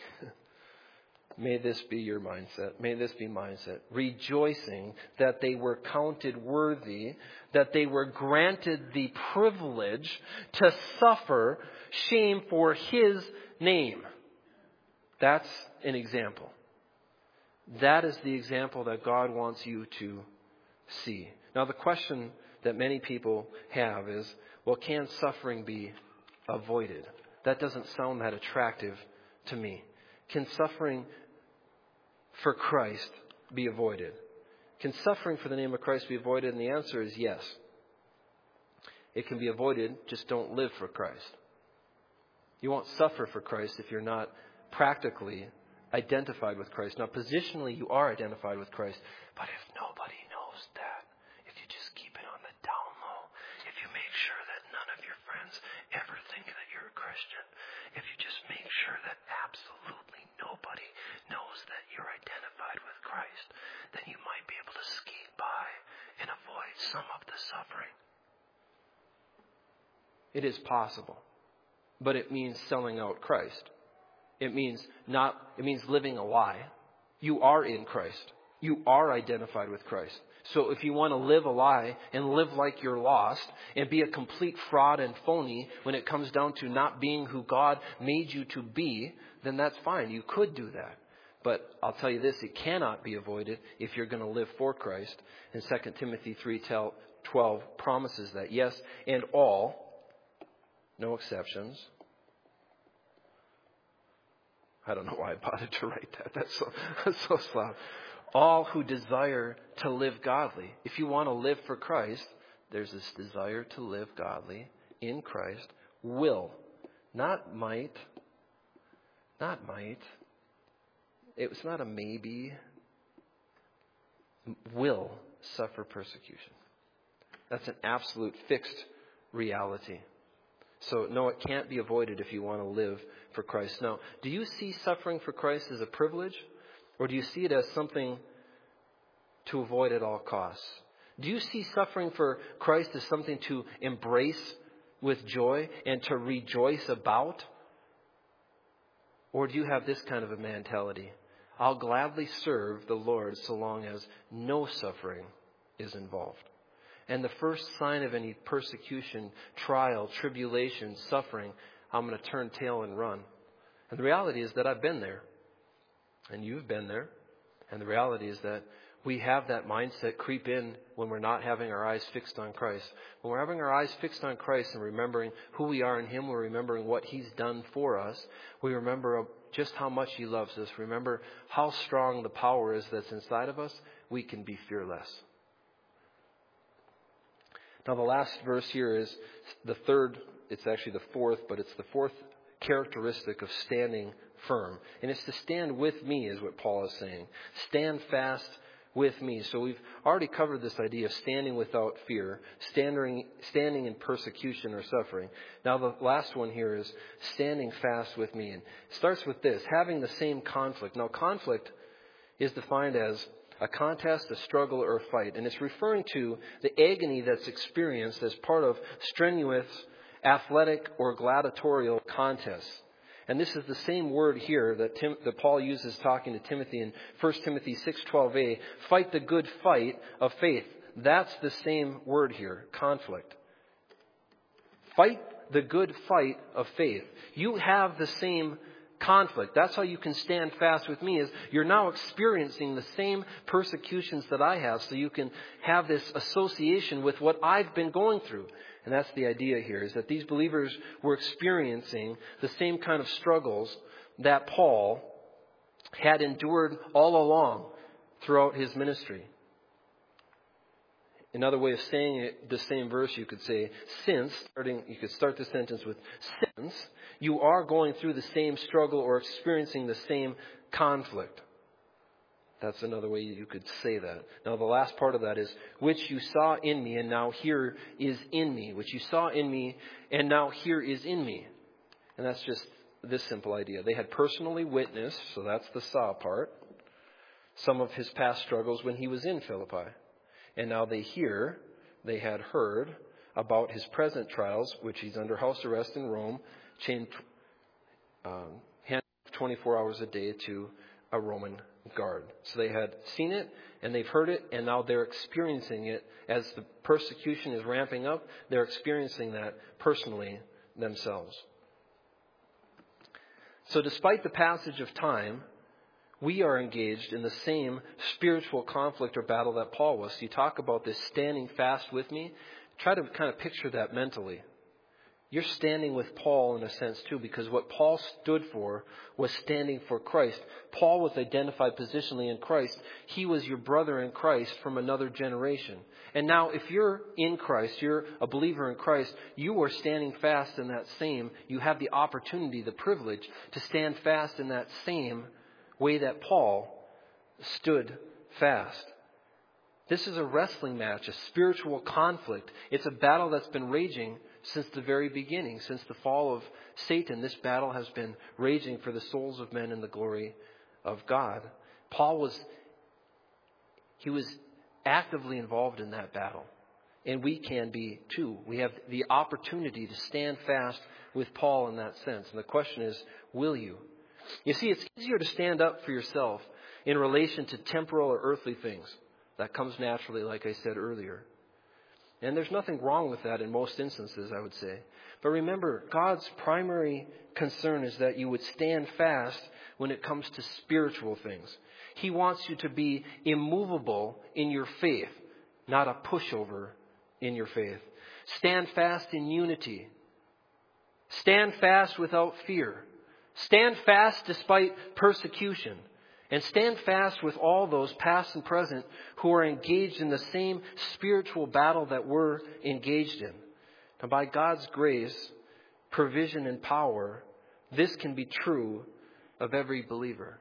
May this be your mindset. May this be mindset. Rejoicing that they were counted worthy, that they were granted the privilege to suffer shame for His name. That's an example. That is the example that God wants you to see. Now, the question that many people have is, well, can suffering be avoided? That doesn't sound that attractive to me. Can suffering for Christ be avoided? Can suffering for the name of Christ be avoided? And the answer is yes. It can be avoided, just don't live for Christ. You won't suffer for Christ if you're not practically identified with Christ. Now, positionally, you are identified with Christ. But if nobody knows that, if you just keep it on the down low, if you make sure that none of your friends ever think that you're a Christian, if you just make sure that absolutely nobody knows that you're identified with Christ, then you might be able to skate by and avoid some of the suffering. It is possible, but it means selling out Christ. It means not, it means living a lie. You are in Christ. You are identified with Christ. So if you want to live a lie and live like you're lost and be a complete fraud and phony when it comes down to not being who God made you to be, then that's fine. You could do that. But I'll tell you this, it cannot be avoided if you're going to live for Christ. And Second Timothy three twelve promises that. Yes, and all, no exceptions. I don't know why I bothered to write that. That's so, that's so slow. All who desire to live godly. If you want to live for Christ, there's this desire to live godly in Christ. Will, not might, not might. It's not a maybe. Will suffer persecution. That's an absolute fixed reality. So, no, it can't be avoided if you want to live for Christ. Now, do you see suffering for Christ as a privilege? Or do you see it as something to avoid at all costs? Do you see suffering for Christ as something to embrace with joy and to rejoice about? Or do you have this kind of a mentality? I'll gladly serve the Lord so long as no suffering is involved. And the first sign of any persecution, trial, tribulation, suffering, I'm going to turn tail and run. And the reality is that I've been there. And you've been there. And the reality is that we have that mindset creep in when we're not having our eyes fixed on Christ. When we're having our eyes fixed on Christ and remembering who we are in Him, we're remembering what He's done for us. We remember just how much He loves us. Remember how strong the power is that's inside of us. We can be fearless. Now the last verse here is the third, it's actually the fourth, but it's the fourth characteristic of standing firm. And it's to stand with me is what Paul is saying. Stand fast with me. So we've already covered this idea of standing without fear, standing, standing in persecution or suffering. Now the last one here is standing fast with me. And it starts with this, having the same conflict. Now conflict is defined as a contest, a struggle, or a fight. And it's referring to the agony that's experienced as part of strenuous, athletic, or gladiatorial contests. And this is the same word here that, Tim, that Paul uses talking to Timothy in First Timothy six twelve a. Fight the good fight of faith. That's the same word here, conflict. Fight the good fight of faith. You have the same conflict. That's how you can stand fast with me, is you're now experiencing the same persecutions that I have, so you can have this association with what I've been going through. And that's the idea here, is that these believers were experiencing the same kind of struggles that Paul had endured all along throughout his ministry. Another way of saying it, the same verse, you could say, since, starting, you could start the sentence with, since you are going through the same struggle or experiencing the same conflict. That's another way you could say that. Now, the last part of that is, which you saw in me and now here is in me. Which you saw in me and now here is in me. And that's just this simple idea. They had personally witnessed, so that's the saw part, some of his past struggles when he was in Philippi. And now they hear, they had heard about his present trials, which he's under house arrest in Rome, chained um, twenty-four hours a day to a Roman guard. So they had seen it and they've heard it, and now they're experiencing it as the persecution is ramping up. They're experiencing that personally themselves. So despite the passage of time, we are engaged in the same spiritual conflict or battle that Paul was. So you talk about this standing fast with me. Try to kind of picture that mentally. You're standing with Paul in a sense too, because what Paul stood for was standing for Christ. Paul was identified positionally in Christ. He was your brother in Christ from another generation. And now if you're in Christ, you're a believer in Christ, you are standing fast in that same, you have the opportunity, the privilege to stand fast in that same way that Paul stood fast. This is a wrestling match, a spiritual conflict. It's a battle that's been raging since the very beginning, since the fall of Satan. This battle has been raging for the souls of men in the glory of God. Paul was, he was actively involved in that battle. And we can be too. We have the opportunity to stand fast with Paul in that sense. And the question is, will you? You see, it's easier to stand up for yourself in relation to temporal or earthly things. That comes naturally, like I said earlier. And there's nothing wrong with that in most instances, I would say. But remember, God's primary concern is that you would stand fast when it comes to spiritual things. He wants you to be immovable in your faith, not a pushover in your faith. Stand fast in unity. Stand fast without fear. Stand fast despite persecution. And stand fast with all those past and present who are engaged in the same spiritual battle that we're engaged in. And by God's grace, provision, and power, this can be true of every believer.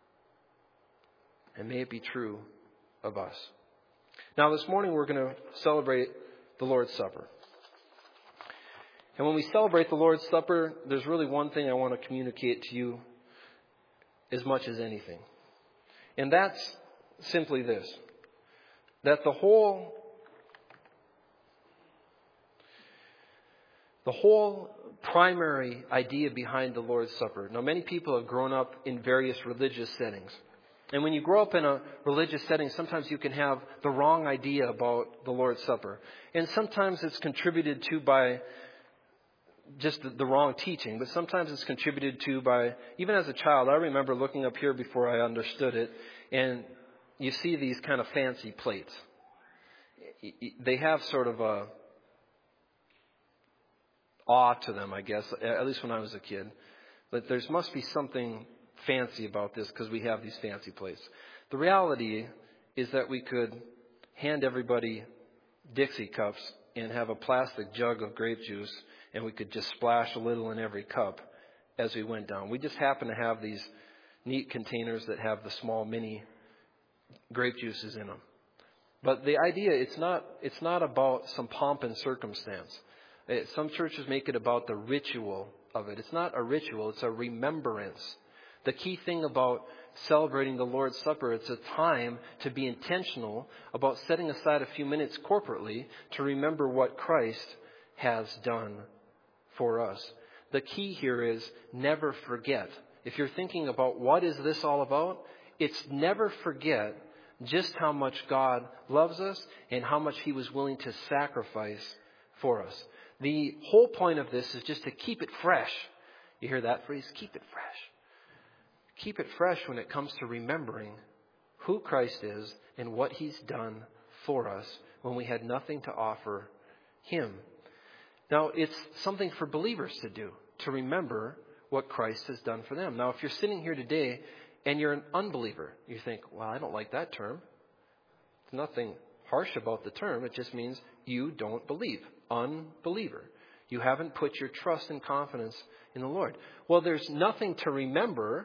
And may it be true of us. Now this morning we're going to celebrate the Lord's Supper. And when we celebrate the Lord's Supper, there's really one thing I want to communicate to you as much as anything. And that's simply this. that the whole the whole primary idea behind the Lord's Supper. Now, many people have grown up in various religious settings. And when you grow up in a religious setting, sometimes you can have the wrong idea about the Lord's Supper. And sometimes it's contributed to by just the, the wrong teaching. But sometimes it's contributed to by, even as a child, I remember looking up here before I understood it. And you see these kind of fancy plates. They have sort of a awe to them, I guess, at least when I was a kid. But there must be something fancy about this because we have these fancy plates. The reality is that we could hand everybody Dixie cups and have a plastic jug of grape juice, and we could just splash a little in every cup as we went down. We just happen to have these neat containers that have the small mini grape juices in them. But the idea, it's not it's not about some pomp and circumstance. It, some churches make it about the ritual of it. It's not a ritual, it's a remembrance. The key thing about celebrating the Lord's Supper, it's a time to be intentional about setting aside a few minutes corporately to remember what Christ has done for us. The key here is never forget. If you're thinking about what is this all about, it's never forget just how much God loves us and how much He was willing to sacrifice for us. The whole point of this is just to keep it fresh. You hear that phrase? Keep it fresh. Keep it fresh when it comes to remembering who Christ is and what He's done for us when we had nothing to offer Him. Now, it's something for believers to do, to remember what Christ has done for them. Now, if you're sitting here today and you're an unbeliever, you think, well, I don't like that term. There's nothing harsh about the term. It just means you don't believe. Unbeliever. You haven't put your trust and confidence in the Lord. Well, there's nothing to remember.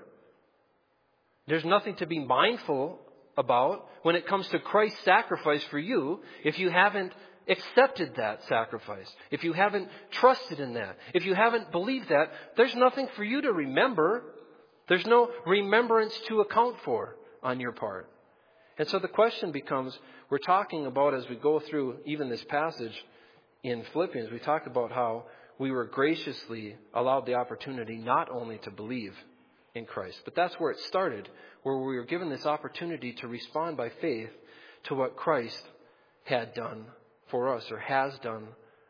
There's nothing to be mindful about when it comes to Christ's sacrifice for you if you haven't accepted that sacrifice. If you haven't trusted in that. If you haven't believed that, there's nothing for you to remember. There's no remembrance to account for on your part. And so the question becomes, we're talking about as we go through even this passage in Philippians, we talked about how we were graciously allowed the opportunity not only to believe in Christ, but that's where it started, where we were given this opportunity to respond by faith to what Christ had done for us or has done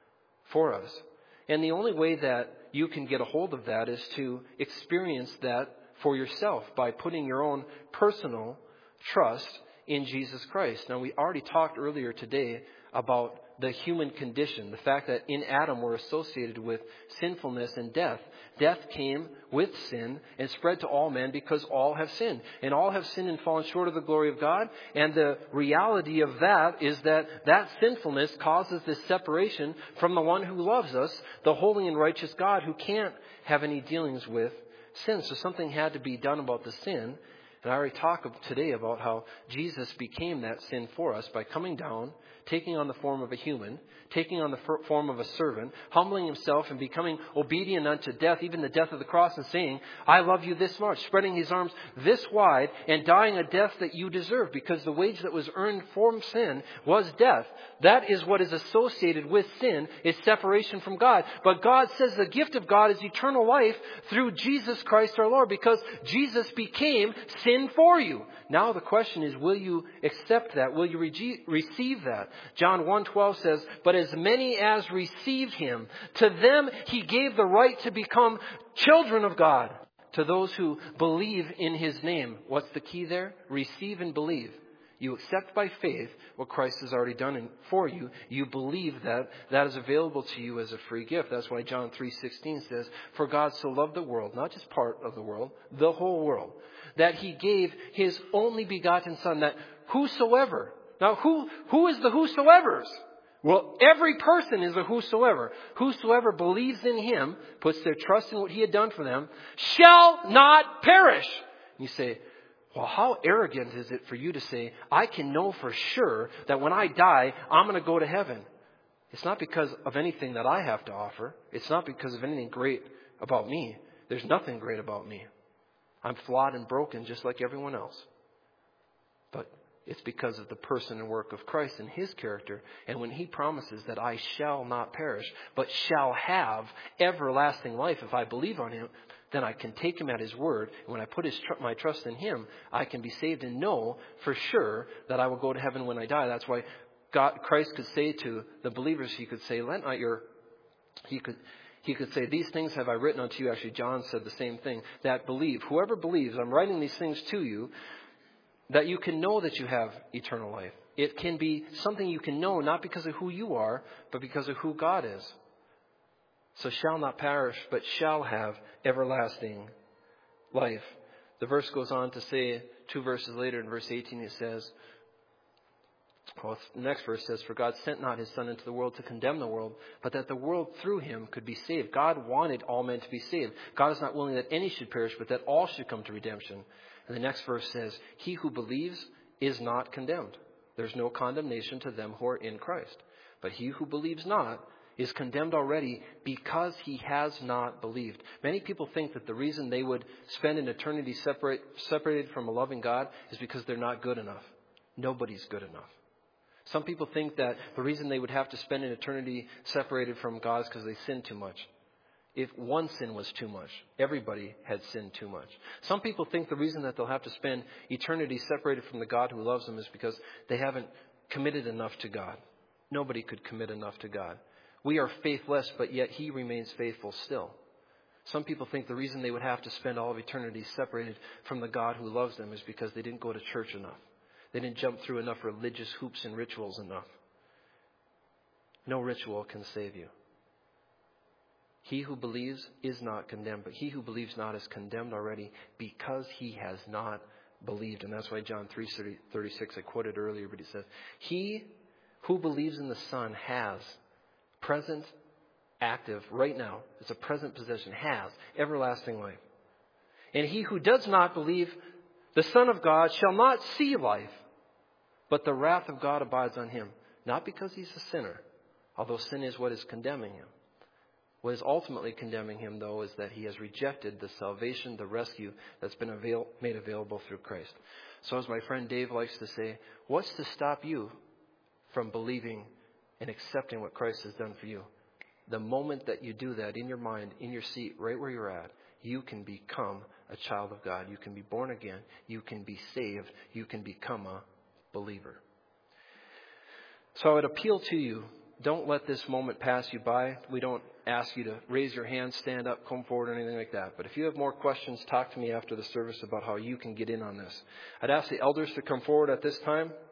for us. And the only way that you can get a hold of that is to experience that for yourself by putting your own personal trust in Jesus Christ. Now, we already talked earlier today about the human condition, the fact that in Adam we're associated with sinfulness and death. Death came with sin and spread to all men because all have sinned. And all have sinned and fallen short of the glory of God. And the reality of that is that that sinfulness causes this separation from the one who loves us, the holy and righteous God who can't have any dealings with sin. So something had to be done about the sin. And I already talked today about how Jesus became that sin for us by coming down, taking on the form of a human, taking on the form of a servant, humbling Himself and becoming obedient unto death, even the death of the cross, and saying, I love you this much, spreading His arms this wide and dying a death that you deserve, because the wage that was earned from sin was death. That is what is associated with sin, is separation from God. But God says the gift of God is eternal life through Jesus Christ our Lord, because Jesus became sin for you. Now the question is, will you accept that? Will you re- receive that? John one twelve says, but as many as received Him, to them He gave the right to become children of God, to those who believe in His name. What's the key there? Receive and believe. You accept by faith what Christ has already done for you. You believe that that is available to you as a free gift. That's why John three sixteen says, for God so loved the world, not just part of the world, the whole world, that He gave His only begotten Son, that whosoever. Now, who who is the whosoever's? Well, every person is a whosoever. Whosoever believes in Him, puts their trust in what He had done for them, shall not perish. You say, well, how arrogant is it for you to say, I can know for sure that when I die, I'm going to go to heaven. It's not because of anything that I have to offer. It's not because of anything great about me. There's nothing great about me. I'm flawed and broken just like everyone else. But It's because of the person and work of Christ and His character. And when He promises that I shall not perish, but shall have everlasting life if I believe on Him, then I can take Him at His word. And when I put his tr- my trust in Him, I can be saved and know for sure that I will go to heaven when I die. That's why God, Christ could say to the believers, He could say, let not your, He could, He could say, these things have I written unto you. Actually, John said the same thing, that believe. Whoever believes, I'm writing these things to you, that you can know that you have eternal life. It can be something you can know not because of who you are, but because of who God is. So shall not perish, but shall have everlasting life. The verse goes on to say, two verses later in verse eighteen, it says, well, the next verse says, for God sent not His Son into the world to condemn the world, but that the world through Him could be saved. God wanted all men to be saved. God is not willing that any should perish, but that all should come to redemption. And the next verse says, he who believes is not condemned. There's no condemnation to them who are in Christ. But he who believes not is condemned already because he has not believed. Many people think that the reason they would spend an eternity separate, separated from a loving God is because they're not good enough. Nobody's good enough. Some people think that the reason they would have to spend an eternity separated from God is because they sinned too much. If one sin was too much, everybody had sinned too much. Some people think the reason that they'll have to spend eternity separated from the God who loves them is because they haven't committed enough to God. Nobody could commit enough to God. We are faithless, but yet He remains faithful still. Some people think the reason they would have to spend all of eternity separated from the God who loves them is because they didn't go to church enough. They didn't jump through enough religious hoops and rituals enough. No ritual can save you. He who believes is not condemned, but he who believes not is condemned already because he has not believed. And that's why John three thirty-six, I quoted earlier, but he says, he who believes in the Son has, present, active, right now, it's a present possession, has everlasting life. And he who does not believe the Son of God shall not see life, but the wrath of God abides on him. Not because he's a sinner, although sin is what is condemning him. What is ultimately condemning him, though, is that he has rejected the salvation, the rescue that's been avail- made available through Christ. So as my friend Dave likes to say, what's to stop you from believing and accepting what Christ has done for you? The moment that you do that in your mind, in your seat, right where you're at, you can become a child of God. You can be born again. You can be saved. You can become a believer. So I would appeal to you, don't let this moment pass you by. We don't ask you to raise your hand, stand up, come forward, or anything like that. But if you have more questions, talk to me after the service about how you can get in on this. I'd ask the elders to come forward at this time.